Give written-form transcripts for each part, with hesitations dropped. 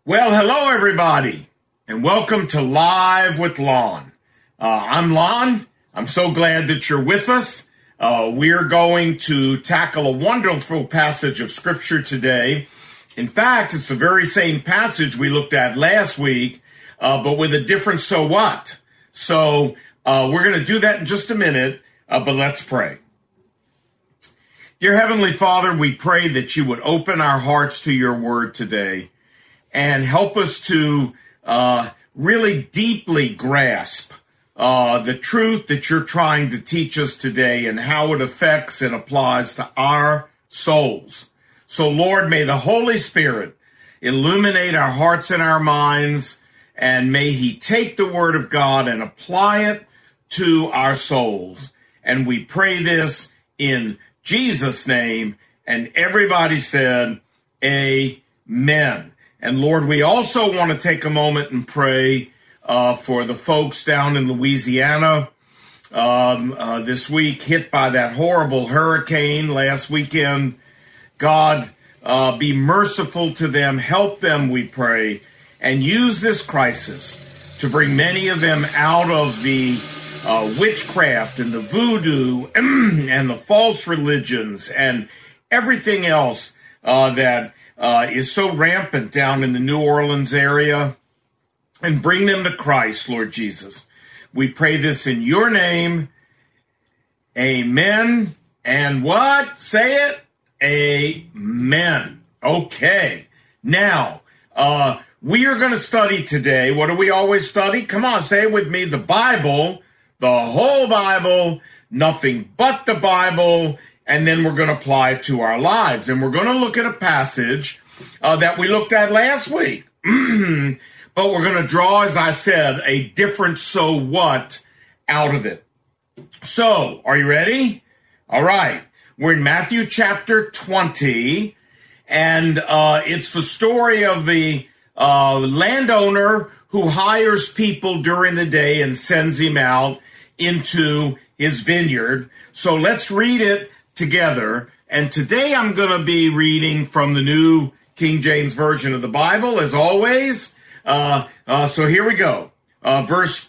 Well, hello, everybody, and welcome to Live with Lon. I'm Lon. I'm so glad that you're with us. We're going to tackle a wonderful passage of Scripture today. In fact, it's the very same passage we looked at last week, but with a different so what. So we're going to do that in just a minute, but let's pray. Dear Heavenly Father, we pray that you would open our hearts to your word today and help us to really deeply grasp the truth that you're trying to teach us today and how it affects and applies to our souls. So, Lord, may the Holy Spirit illuminate our hearts and our minds, and may he take the word of God and apply it to our souls. And we pray this in Jesus' name, and everybody said, amen. And Lord, we also want to take a moment and pray for the folks down in Louisiana this week, hit by that horrible hurricane last weekend. God, be merciful to them, help them, we pray, and use this crisis to bring many of them out of the witchcraft and the voodoo and the false religions and everything else that is so rampant down in the New Orleans area, and bring them to Christ, Lord Jesus. We pray this in your name. Amen. And what? Say it. Amen. Okay. Now, we are going to study today. What do we always study? Come on, say it with me. The Bible, the whole Bible, nothing but the Bible, and then we're going to apply it to our lives. And we're going to look at a passage that we looked at last week. But we're going to draw, as I said, a different so what out of it. So, are you ready? All right. We're in Matthew chapter 20, and it's the story of the landowner who hires people during the day and sends him out into his vineyard. So let's read it together. And today I'm going to be reading from the New King James Version of the Bible, as always. So here we go. Verse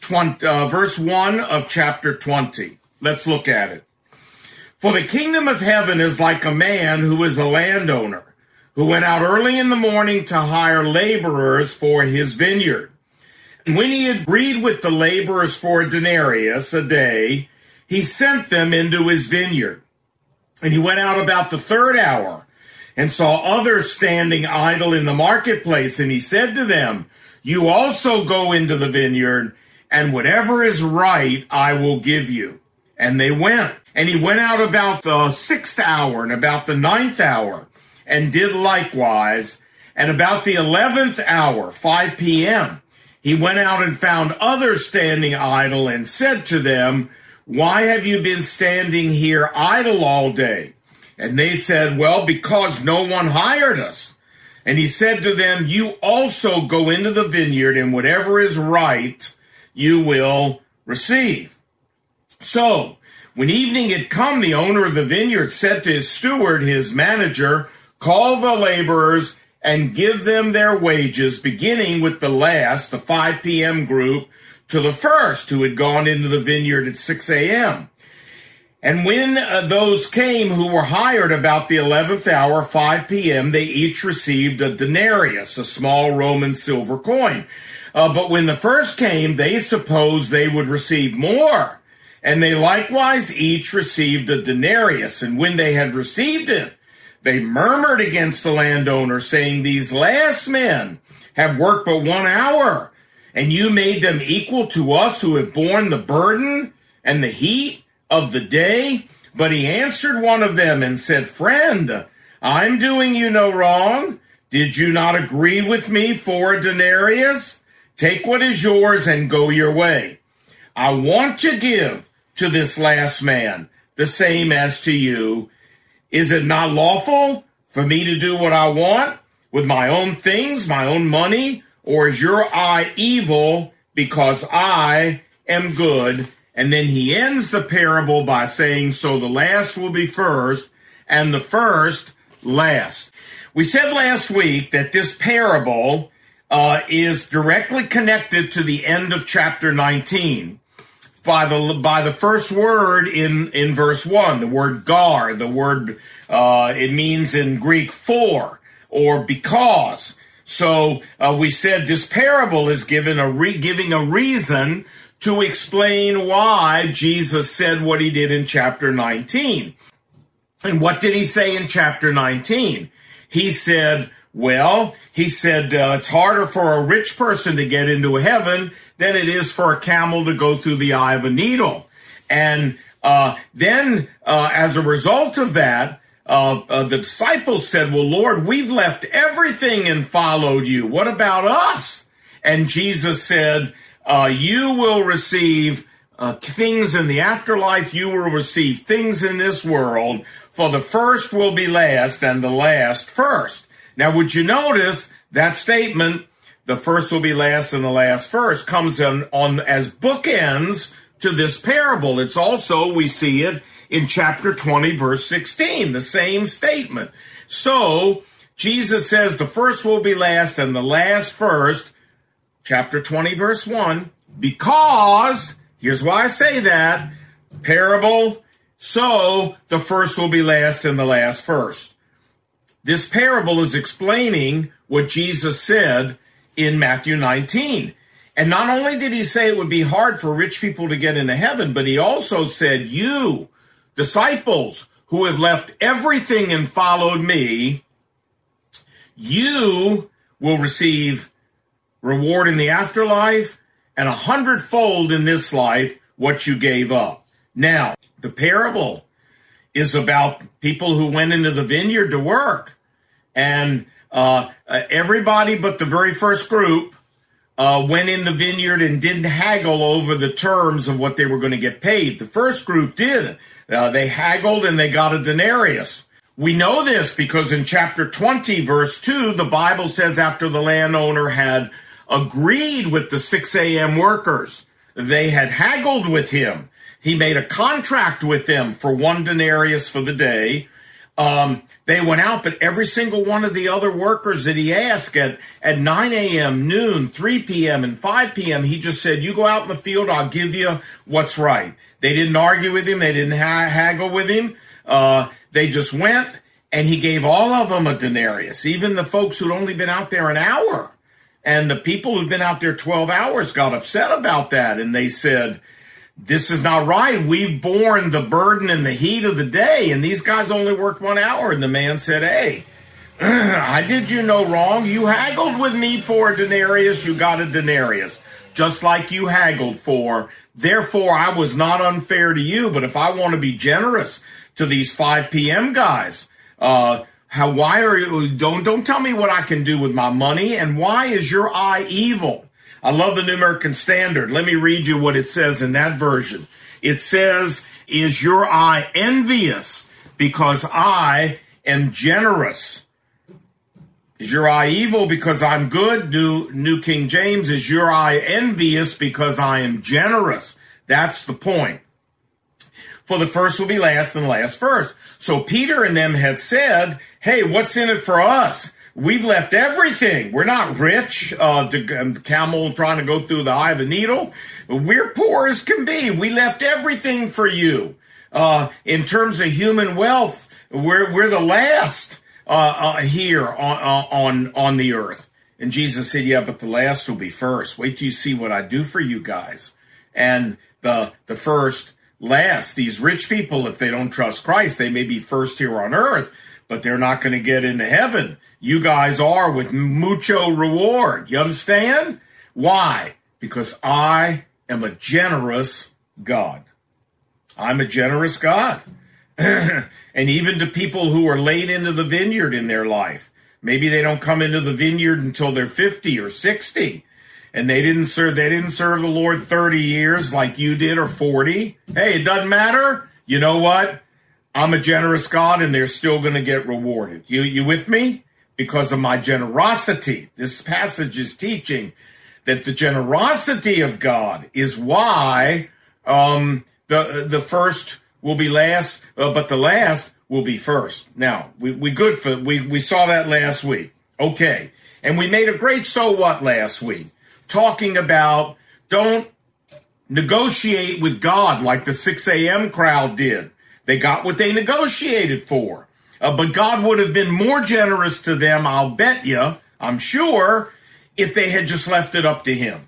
1 of chapter 20. Let's look at it. For the kingdom of heaven is like a man who is a landowner, who went out early in the morning to hire laborers for his vineyard. And when he had agreed with the laborers for a denarius a day, he sent them into his vineyard. And he went out about the third hour and saw others standing idle in the marketplace. And he said to them, you also go into the vineyard, and whatever is right I will give you. And they went. And he went out about the 6th hour and about the 9th hour, and did likewise. And about the 11th hour, 5 p.m., he went out and found others standing idle, and said to them, why have you been standing here idle all day? And they said, well, because no one hired us. And he said to them, you also go into the vineyard, and whatever is right you will receive. So, when evening had come, the owner of the vineyard said to his steward, his manager, call the laborers and give them their wages, beginning with the last, the 5 p.m. group, to the first who had gone into the vineyard at 6 a.m. And when those came who were hired about the 11th hour, 5 p.m., they each received a denarius, a small Roman silver coin. But when the first came, they supposed they would receive more. And they likewise each received a denarius. And when they had received it, they murmured against the landowner, saying, these last men have worked but 1 hour, and you made them equal to us who have borne the burden and the heat of the day. But he answered one of them and said, friend, I'm doing you no wrong. Did you not agree with me for a denarius? Take what is yours and go your way. I want to give to this last man the same as to you. Is it not lawful for me to do what I want with my own things, my own money? Or is your eye evil because I am good? And then he ends the parable by saying, so the last will be first, and the first last. We said last week that this parable is directly connected to the end of chapter 19 by the first word in verse 1, the word gar. The word, it means in Greek for or because. So we said this parable is giving a reason to explain why Jesus said what he did in chapter 19. And what did he say in chapter 19? He said, it's harder for a rich person to get into heaven than it is for a camel to go through the eye of a needle. And then as a result of that, the disciples said, well, Lord, we've left everything and followed you. What about us? And Jesus said, you will receive things in the afterlife. You will receive things in this world. For the first will be last and the last first. Now, would you notice that statement, the first will be last and the last first, comes on as bookends to this parable. It's also, we see it in chapter 20, verse 16, the same statement. So, Jesus says the first will be last and the last first, chapter 20, verse 1, because, here's why I say that, parable, so the first will be last and the last first. This parable is explaining what Jesus said in Matthew 19. And not only did he say it would be hard for rich people to get into heaven, but he also said, you, disciples who have left everything and followed me, you will receive reward in the afterlife and 100-fold in this life what you gave up. Now, the parable is about people who went into the vineyard to work. And everybody but the very first group went in the vineyard and didn't haggle over the terms of what they were going to get paid. The first group did. They haggled and they got a denarius. We know this because in chapter 20, verse 2, the Bible says after the landowner had agreed with the 6 a.m. workers, they had haggled with him. He made a contract with them for 1 denarius for the day. They went out, but every single one of the other workers that he asked at 9 a.m., noon, 3 p.m., and 5 p.m., he just said, you go out in the field, I'll give you what's right. They didn't argue with him. They didn't haggle with him. They just went, and he gave all of them a denarius, even the folks who'd only been out there an hour. And the people who'd been out there 12 hours got upset about that, and they said, this is not right. We've borne the burden and the heat of the day, and these guys only worked 1 hour. And the man said, hey, I did you no wrong. You haggled with me for a denarius. You got a denarius, just like you haggled for. Therefore, I was not unfair to you. But if I want to be generous to these 5 p.m. guys, why are you? Don't tell me what I can do with my money. And why is your eye evil? I love the New American Standard. Let me read you what it says in that version. It says, is your eye envious because I am generous? Is your eye evil because I'm good? New King James, is your eye envious because I am generous? That's the point. For the first will be last and the last first. So Peter and them had said, hey, what's in it for us? We've left everything. We're not rich, the camel trying to go through the eye of a needle. We're poor as can be. We left everything for you. In terms of human wealth, we're the last here on the earth. And Jesus said, yeah, but the last will be first. Wait till you see what I do for you guys. And the first, last, these rich people, if they don't trust Christ, they may be first here on earth, but they're not going to get into heaven. You guys are with mucho reward. You understand? Why? Because I am a generous God. I'm a generous God. And even to people who are late into the vineyard in their life. Maybe they don't come into the vineyard until they're 50 or 60. And they didn't serve the Lord 30 years like you did, or 40. Hey, it doesn't matter. You know what? I'm a generous God, and they're still going to get rewarded. You with me? Because of my generosity. This passage is teaching that the generosity of God is why the first will be last, but the last will be first. Now, we saw that last week. Okay. And we made a great so what last week, talking about don't negotiate with God like the 6 a.m. crowd did. They got what they negotiated for. But God would have been more generous to them, I'll bet you, I'm sure, if they had just left it up to him.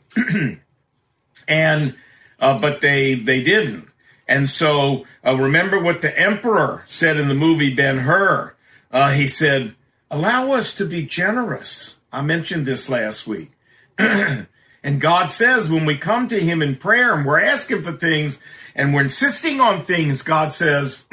But they didn't. And so remember what the emperor said in the movie Ben-Hur. He said, allow us to be generous. I mentioned this last week. And God says when we come to him in prayer and we're asking for things and we're insisting on things, God says,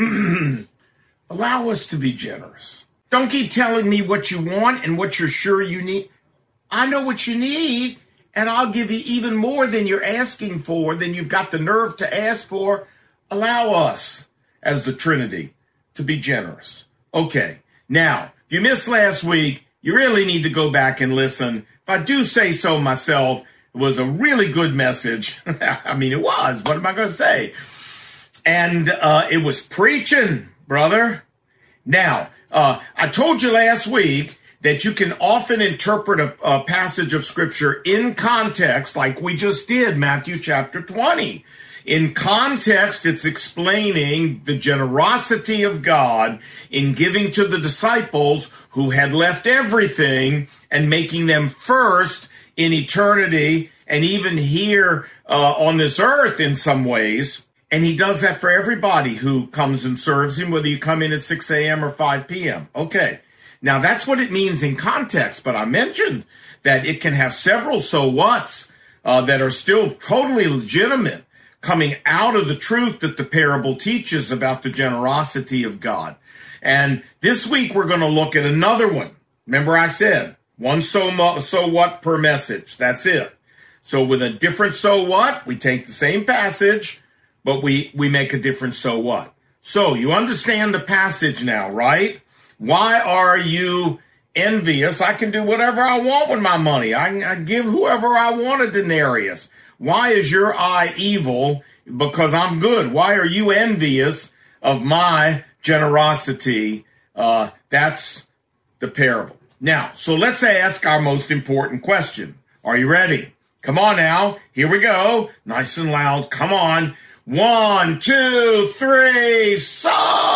allow us to be generous. Don't keep telling me what you want and what you're sure you need. I know what you need, and I'll give you even more than you're asking for, than you've got the nerve to ask for. Allow us, as the Trinity, to be generous. Okay, now, if you missed last week, you really need to go back and listen. If I do say so myself, it was a really good message. I mean, it was. What am I going to say? And it was preaching, brother. Now, I told you last week that you can often interpret a passage of Scripture in context, like we just did, Matthew chapter 20. In context, it's explaining the generosity of God in giving to the disciples who had left everything and making them first in eternity and even here on this earth in some ways. And he does that for everybody who comes and serves him, whether you come in at 6 a.m. or 5 p.m. Okay, now that's what it means in context, but I mentioned that it can have several so whats that are still totally legitimate, coming out of the truth that the parable teaches about the generosity of God. And this week we're going to look at another one. Remember I said, one so what per message. That's it. So with a different so what, we take the same passage, but we make a different so what. So you understand the passage now, right? Why are you envious? I can do whatever I want with my money. I give whoever I want a denarius. Why is your eye evil? Because I'm good. Why are you envious of my generosity? That's the parable. Now, so let's ask our most important question. Are you ready? Come on now. Here we go. Nice and loud. Come on. 1, 2, 3. So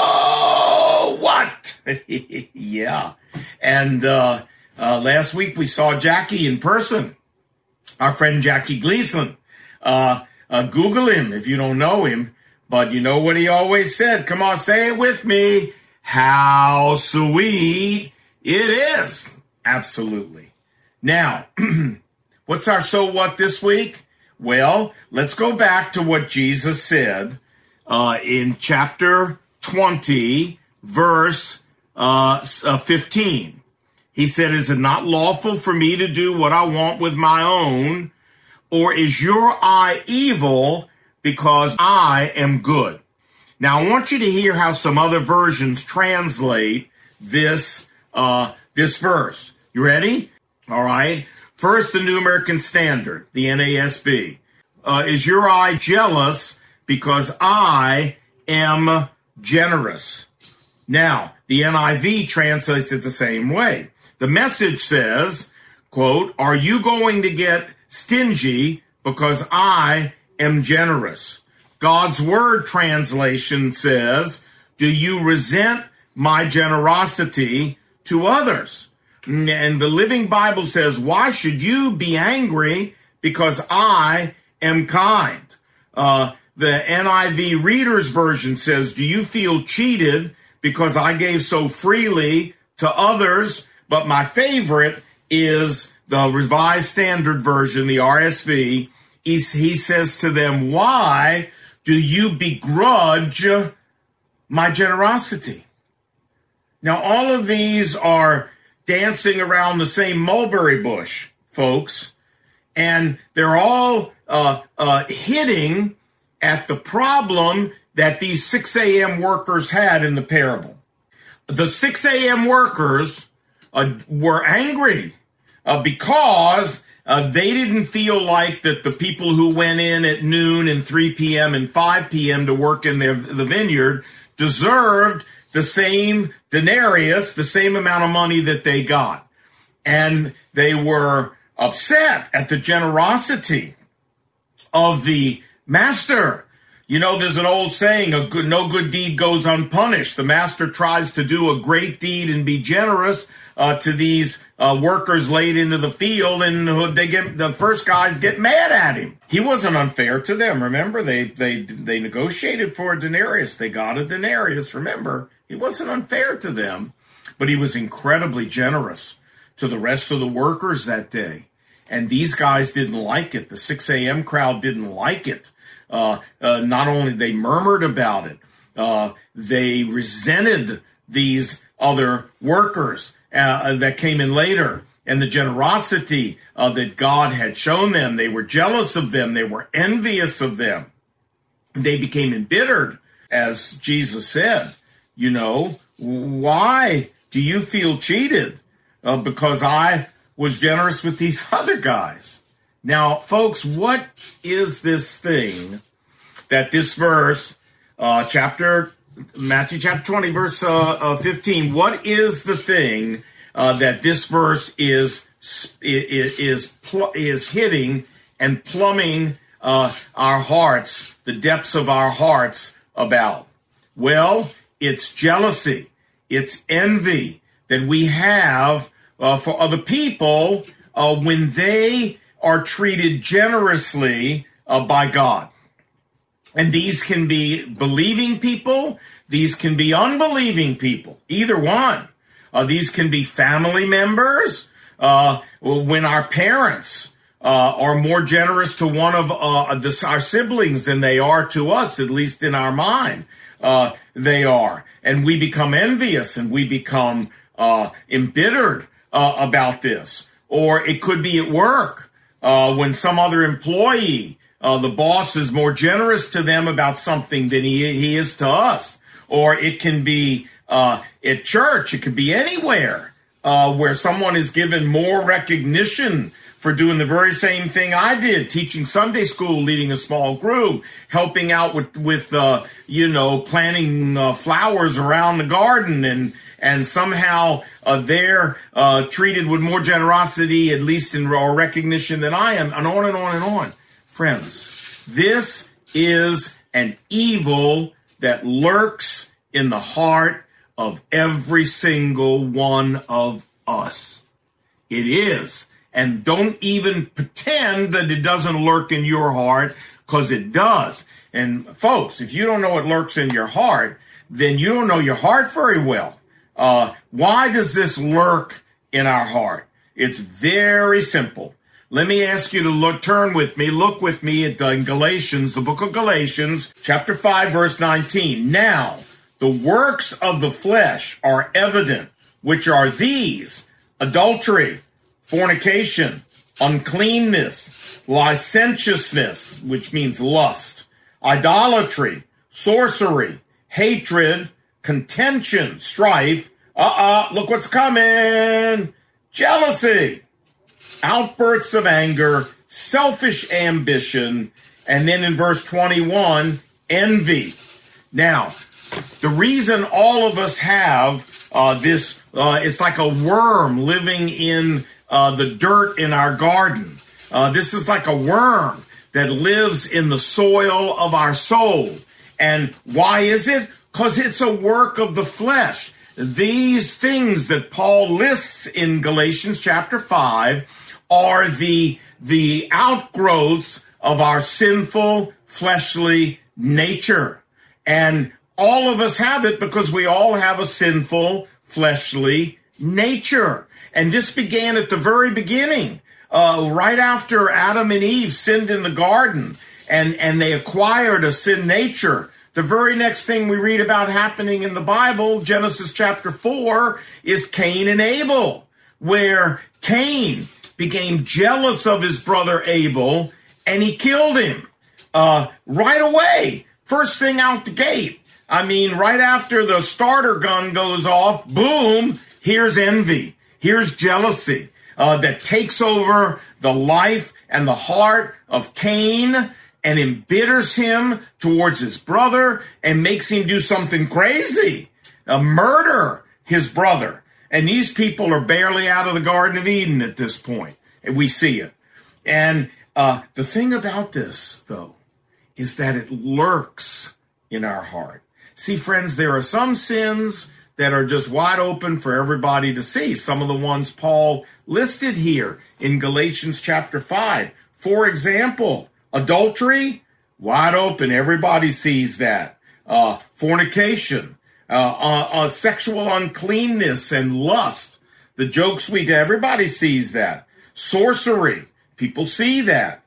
what? Yeah. And last week we saw Jackie in person. Our friend Jackie Gleason. Google him if you don't know him. But you know what he always said? Come on, say it with me. How sweet it is. Absolutely. Now, what's our so what this week? Well, let's go back to what Jesus said in chapter 20, verse 15. He said, is it not lawful for me to do what I want with my own? Or is your eye evil because I am good? Now, I want you to hear how some other versions translate this verse. You ready? All right. First, the New American Standard, the NASB. Is your eye jealous because I am generous? Now, the NIV translates it the same way. The Message says, quote, are you going to get stingy because I am generous? God's Word translation says, do you resent my generosity to others? And the Living Bible says, why should you be angry because I am kind? The NIV Reader's Version says, do you feel cheated because I gave so freely to others? But my favorite is the Revised Standard Version, the RSV. He says to them, why do you begrudge my generosity? Now, all of these are dancing around the same mulberry bush, folks, and they're all hitting at the problem that these 6 a.m. workers had in the parable. The 6 a.m. workers were angry because they didn't feel like that the people who went in at noon and 3 p.m. and 5 p.m. to work in the vineyard deserved the same denarius, the same amount of money that they got. and they were upset at the generosity of the master. You know, there's an old saying, no good deed goes unpunished. The master tries to do a great deed and be generous to these workers laid into the field, and the first guys get mad at him. He wasn't unfair to them. Remember, they negotiated for a denarius. They got a denarius. Remember, he wasn't unfair to them, but he was incredibly generous to the rest of the workers that day. And these guys didn't like it. The 6 a.m. crowd didn't like it. Not only they murmured about it, they resented these other workers that came in later, and the generosity that God had shown them. They were jealous of them. They were envious of them. They became embittered, as Jesus said. You know, why do you feel cheated? Because I was generous with these other guys. Now, folks, what is this thing that this verse, Matthew chapter 20, verse 15, what is the thing that this verse is hitting and plumbing our hearts, the depths of our hearts about? Well, it's jealousy. It's envy that we have for other people when they are treated generously by God. And these can be believing people. These can be unbelieving people. Either one. These can be family members. When our parents are more generous to one of our siblings than they are to us, at least in our mind, they are. And we become envious and we become embittered about this. Or it could be at work. When some other employee, the boss is more generous to them about something than he is to us. Or it can be at church. It could be anywhere where someone is given more recognition for doing the very same thing I did, teaching Sunday school, leading a small group, helping out with planting flowers around the garden, and somehow they're treated with more generosity, at least in recognition, than I am, and on and on and on. Friends, this is an evil that lurks in the heart of every single one of us. It is. And don't even pretend that it doesn't lurk in your heart, because it does. And folks, if you don't know what lurks in your heart, then you don't know your heart very well. Why does this lurk in our heart? It's very simple. Let me ask you to look with me at Galatians, the book of Galatians, chapter 5, verse 19. Now, the works of the flesh are evident, which are these: adultery, fornication, uncleanness, licentiousness, which means lust, idolatry, sorcery, hatred, contention, strife, look what's coming, jealousy, outbursts of anger, selfish ambition, and then in verse 21, envy. Now, the reason all of us have this, it's like a worm living in the dirt in our garden. This is like a worm that lives in the soil of our soul. And why is it? Because it's a work of the flesh. These things that Paul lists in Galatians chapter 5 are the outgrowths of our sinful, fleshly nature. And all of us have it because we all have a sinful, fleshly nature. And this began at the very beginning, right after Adam and Eve sinned in the garden, and they acquired a sin nature. The very next thing we read about happening in the Bible, Genesis chapter 4, is Cain and Abel, where Cain became jealous of his brother Abel, and he killed him right away. First thing out the gate. I mean, right after the starter gun goes off, boom, here's envy. Here's jealousy that takes over the life and the heart of Cain and embitters him towards his brother and makes him do something crazy, murder his brother. And these people are barely out of the Garden of Eden at this point. And we see it. And the thing about this, though, is that it lurks in our heart. See, friends, there are some sins that are just wide open for everybody to see. Some of the ones Paul listed here in Galatians chapter 5. For example, adultery, wide open. Everybody sees that. Fornication, sexual uncleanness and lust. The joke suite, everybody sees that. Sorcery, people see that.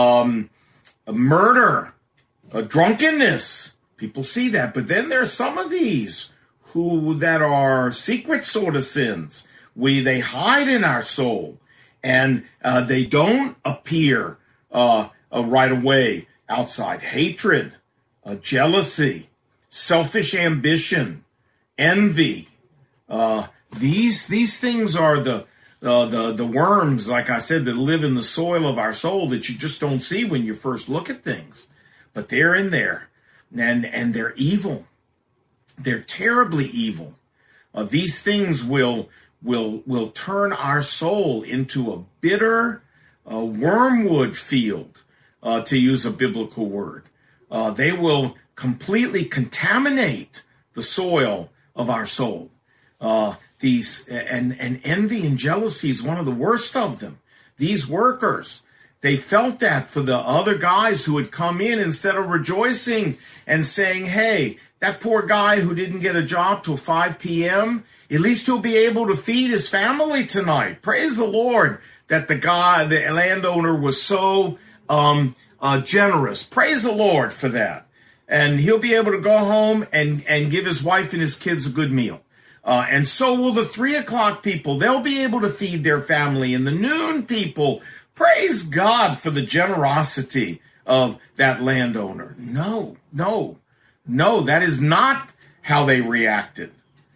Murder, drunkenness, people see that. But then there's some of these that are secret sort of sins. They hide in our soul, and they don't appear right away outside. Hatred, jealousy, selfish ambition, envy. These things are the worms, like I said, that live in the soil of our soul that you just don't see when you first look at things. But they're in there, and they're evil. They're terribly evil. These things will turn our soul into a bitter wormwood field, to use a biblical word. They will completely contaminate the soil of our soul. These and envy and jealousy is one of the worst of them. These workers, they felt that for the other guys who had come in, instead of rejoicing and saying, hey, that poor guy who didn't get a job till 5 p.m., at least he'll be able to feed his family tonight. Praise the Lord that the landowner was so generous. Praise the Lord for that. And he'll be able to go home and give his wife and his kids a good meal. And so will the 3 o'clock people. They'll be able to feed their family. And the noon people, praise God for the generosity of that landowner. No, that is not how they reacted.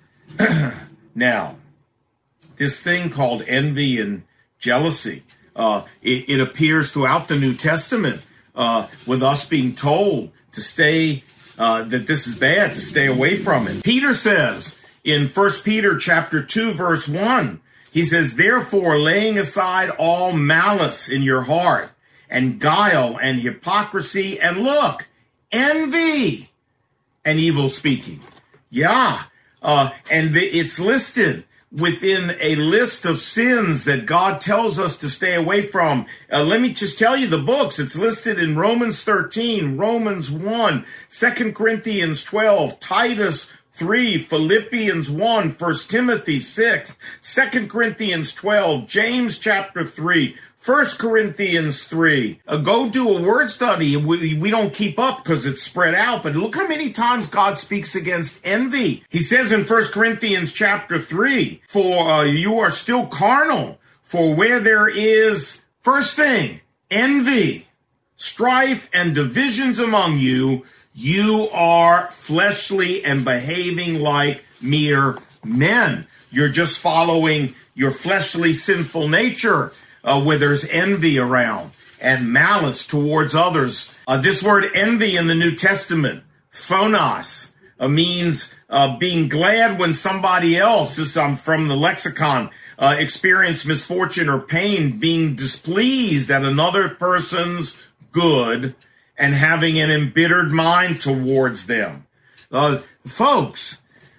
Now, this thing called envy and jealousy, it appears throughout the New Testament, with us being told to stay, that this is bad, to stay away from it. Peter says in 1 Peter chapter 2, verse 1, he says, therefore, laying aside all malice in your heart, and guile, and hypocrisy, and look, envy, and evil speaking. Yeah, and it's listed within a list of sins that God tells us to stay away from. Let me just tell you the books. It's listed in Romans 13, Romans 1, 2 Corinthians 12, Titus 3, Philippians 1, 1 Timothy 6, 2 Corinthians 12, James chapter 3, 1 Corinthians 3. Go do a word study. We don't keep up because it's spread out, but look how many times God speaks against envy. He says in 1 Corinthians chapter 3, for you are still carnal, for where there is, first thing, envy, strife, and divisions among you, you are fleshly and behaving like mere men. You're just following your fleshly sinful nature. Where there's envy around and malice towards others. This word envy in the New Testament, phonos, means being glad when somebody else, this is from the lexicon, experience misfortune or pain, being displeased at another person's good and having an embittered mind towards them. Folks,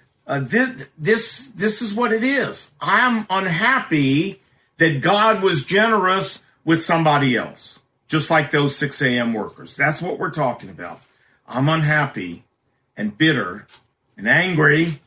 this is what it is. I'm unhappy that God was generous with somebody else, just like those 6 a.m. workers. That's what we're talking about. I'm unhappy and bitter and angry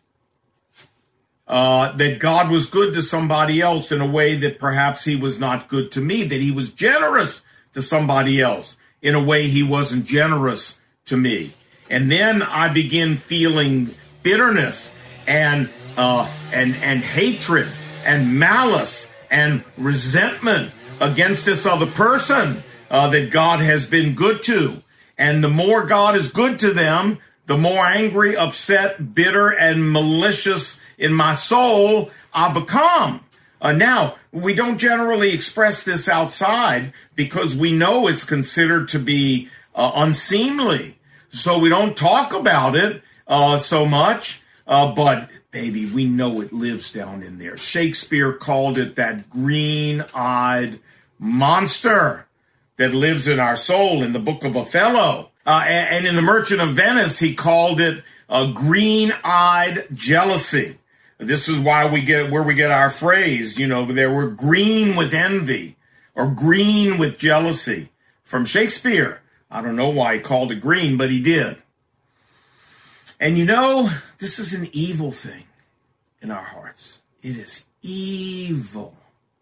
that God was good to somebody else in a way that perhaps he was not good to me, that he was generous to somebody else in a way he wasn't generous to me. And then I begin feeling bitterness and hatred and malice and resentment against this other person that God has been good to. And the more God is good to them, the more angry, upset, bitter, and malicious in my soul I become. Now, we don't generally express this outside because we know it's considered to be unseemly. So we don't talk about it so much. But baby, we know it lives down in there. Shakespeare called it that green-eyed monster that lives in our soul in the book of Othello. And in The Merchant of Venice, he called it a green-eyed jealousy. This is why we get our phrase, they were green with envy or green with jealousy from Shakespeare. I don't know why he called it green, but he did. And this is an evil thing in our hearts. It is evil.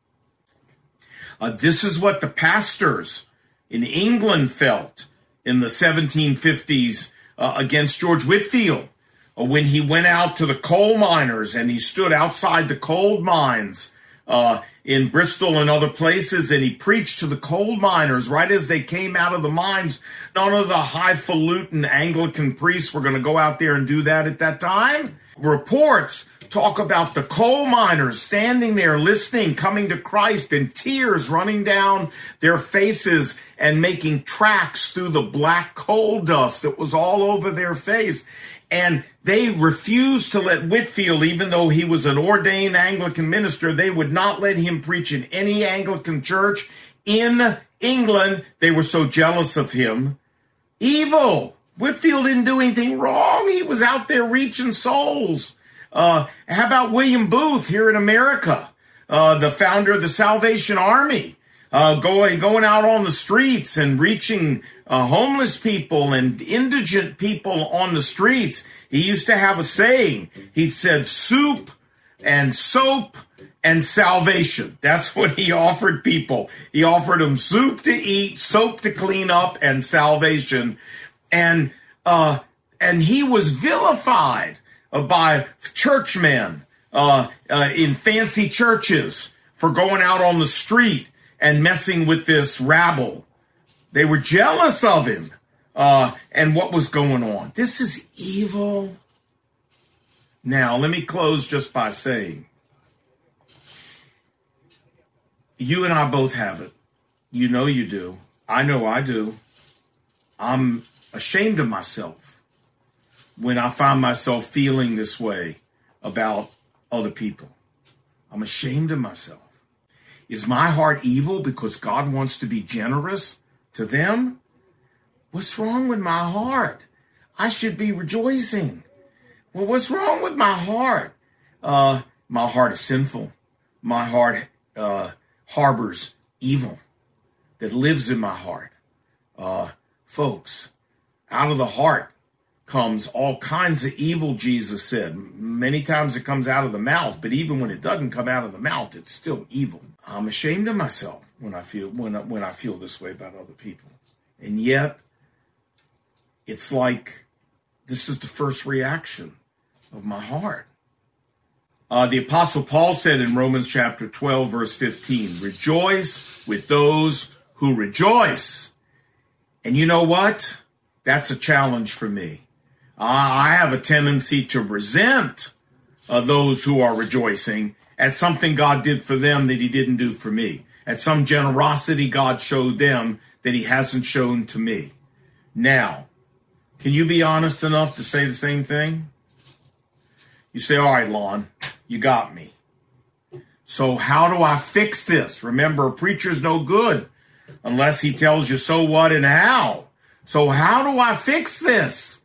This is what the pastors in England felt in the 1750s against George Whitefield when he went out to the coal miners and he stood outside the coal mines in Bristol and other places, and he preached to the coal miners right as they came out of the mines. None of the highfalutin Anglican priests were going to go out there and do that at that time. Reports talk about the coal miners standing there listening, coming to Christ, and tears running down their faces and making tracks through the black coal dust that was all over their face. And they refused to let Whitefield, even though he was an ordained Anglican minister, they would not let him preach in any Anglican church in England. They were so jealous of him. Evil. Whitefield didn't do anything wrong. He was out there reaching souls. How about William Booth here in America, the founder of the Salvation Army, going out on the streets and reaching homeless people and indigent people on the streets? He used to have a saying. He said, soup and soap and salvation. That's what he offered people. He offered them soup to eat, soap to clean up, and salvation. And he was vilified by churchmen in fancy churches for going out on the street and messing with this rabble. They were jealous of him and what was going on. This is evil. Now, let me close just by saying, you and I both have it. You know you do. I know I do. I'm ashamed of myself when I find myself feeling this way about other people. I'm ashamed of myself. Is my heart evil because God wants to be generous to them? What's wrong with my heart? I should be rejoicing. Well, what's wrong with my heart? My heart is sinful. My heart harbors evil that lives in my heart. Folks, out of the heart comes all kinds of evil, Jesus said. Many times it comes out of the mouth, but even when it doesn't come out of the mouth, it's still evil. I'm ashamed of myself when I feel this way about other people. And yet, it's like this is the first reaction of my heart. The Apostle Paul said in Romans chapter 12, verse 15, rejoice with those who rejoice. And you know what? That's a challenge for me. I have a tendency to resent those who are rejoicing at something God did for them that he didn't do for me, at some generosity God showed them that he hasn't shown to me. Now, can you be honest enough to say the same thing? You say, all right, Lon, you got me. So how do I fix this? Remember, a preacher's no good unless he tells you so what and how. So how do I fix this?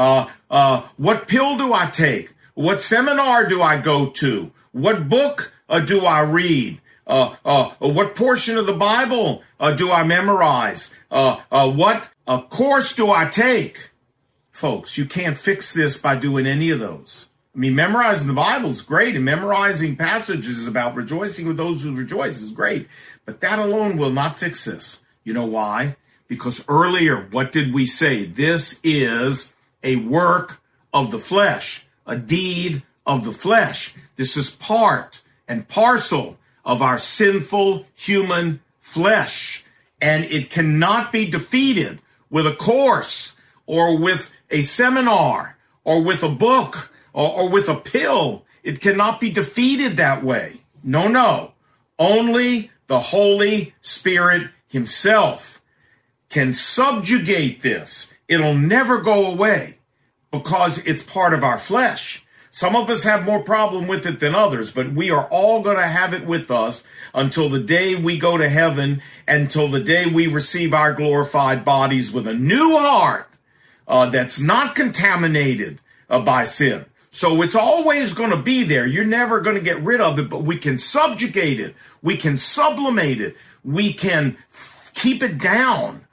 What pill do I take? What seminar do I go to? What book do I read? What portion of the Bible do I memorize? What course do I take? Folks, you can't fix this by doing any of those. I mean, memorizing the Bible is great, and memorizing passages about rejoicing with those who rejoice is great, but that alone will not fix this. You know why? Because earlier, what did we say? This is a work of the flesh, a deed of the flesh. This is part and parcel of our sinful human flesh, and it cannot be defeated with a course or with a seminar or with a book or with a pill. It cannot be defeated that way. No. Only the Holy Spirit himself can subjugate this. It'll never go away because it's part of our flesh. Some of us have more problem with it than others, but we are all going to have it with us until the day we go to heaven, until the day we receive our glorified bodies with a new heart that's not contaminated by sin. So it's always going to be there. You're never going to get rid of it, but we can subjugate it. We can sublimate it. We can keep it down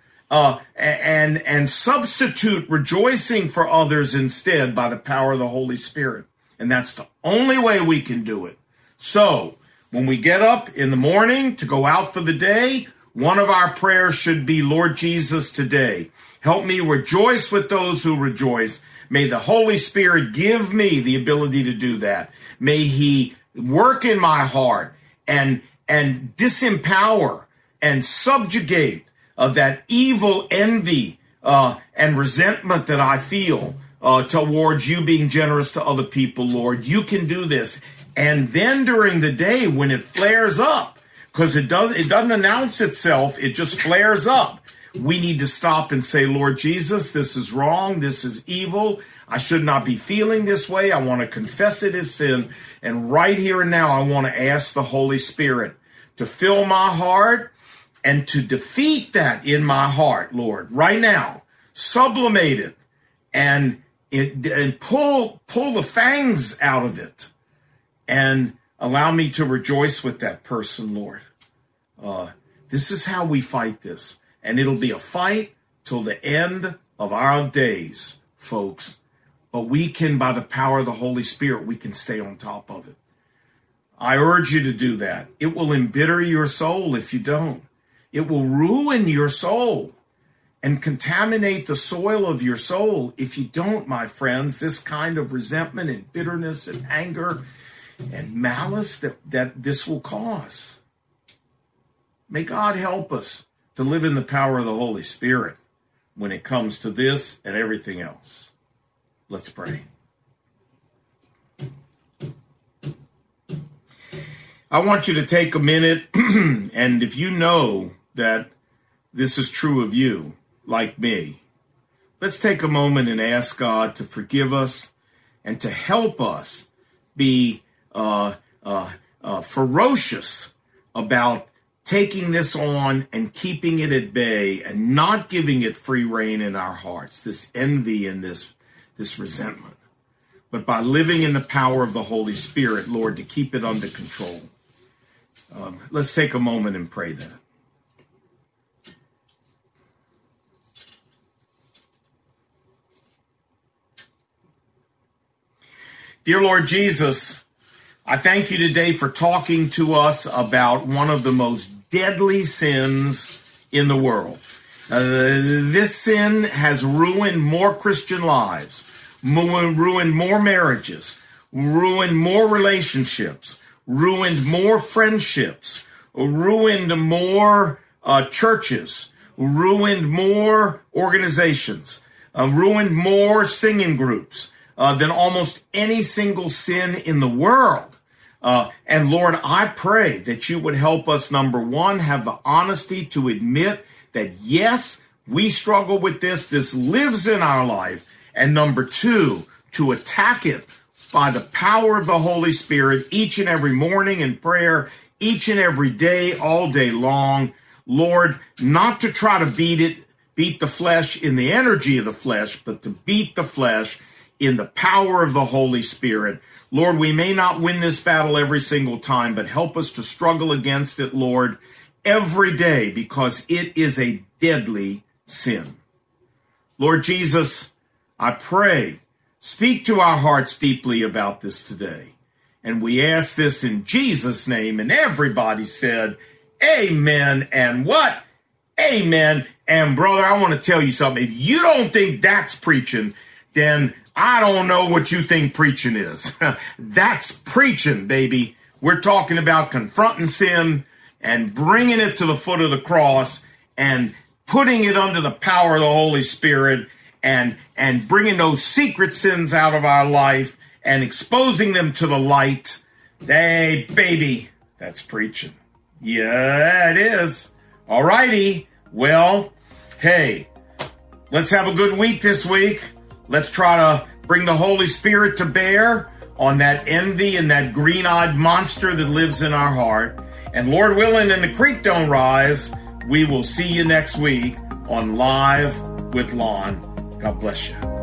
and substitute rejoicing for others instead by the power of the Holy Spirit. And that's the only way we can do it. So when we get up in the morning to go out for the day, one of our prayers should be, Lord Jesus, today, help me rejoice with those who rejoice. May the Holy Spirit give me the ability to do that. May he work in my heart and disempower and subjugate that evil envy and resentment that I feel towards you being generous to other people, Lord. You can do this. And then during the day when it flares up, because it doesn't announce itself, it just flares up. We need to stop and say, Lord Jesus, this is wrong. This is evil. I should not be feeling this way. I want to confess it as sin. And right here and now, I want to ask the Holy Spirit to fill my heart and to defeat that in my heart, Lord, right now. Sublimate it and pull the fangs out of it and allow me to rejoice with that person, Lord. This is how we fight this. And it'll be a fight till the end of our days, folks. But we can, by the power of the Holy Spirit, we can stay on top of it. I urge you to do that. It will embitter your soul if you don't. It will ruin your soul and contaminate the soil of your soul if you don't, my friends. This kind of resentment and bitterness and anger and malice that this will cause. May God help us to live in the power of the Holy Spirit when it comes to this and everything else. Let's pray. I want you to take a minute, and if you know that this is true of you, like me, let's take a moment and ask God to forgive us and to help us be ferocious about taking this on and keeping it at bay and not giving it free rein in our hearts, this envy and this resentment. But by living in the power of the Holy Spirit, Lord, to keep it under control. Let's take a moment and pray that. Dear Lord Jesus, I thank you today for talking to us about one of the most deadly sins in the world. This sin has ruined more Christian lives, ruined more marriages, ruined more relationships, ruined more friendships, ruined more churches, ruined more organizations, ruined more singing groups than almost any single sin in the world. And Lord, I pray that you would help us, number one, have the honesty to admit that, yes, we struggle with this. This lives in our life. And number two, to attack it by the power of the Holy Spirit each and every morning in prayer, each and every day, all day long. Lord, not to try to beat the flesh in the energy of the flesh, but to beat the flesh in the power of the Holy Spirit. Lord, we may not win this battle every single time, but help us to struggle against it, Lord, every day, because it is a deadly sin. Lord Jesus, I pray, speak to our hearts deeply about this today. And we ask this in Jesus' name. And everybody said, amen. And what? Amen. And brother, I want to tell you something. If you don't think that's preaching, then I don't know what you think preaching is. That's preaching, baby. We're talking about confronting sin and bringing it to the foot of the cross and putting it under the power of the Holy Spirit and bringing those secret sins out of our life and exposing them to the light. Hey, baby, that's preaching. Yeah, it is. All righty. Well, hey, let's have a good week this week. Let's try to bring the Holy Spirit to bear on that envy and that green-eyed monster that lives in our heart. And Lord willing, and the creek don't rise, we will see you next week on Live with Lon. God bless you.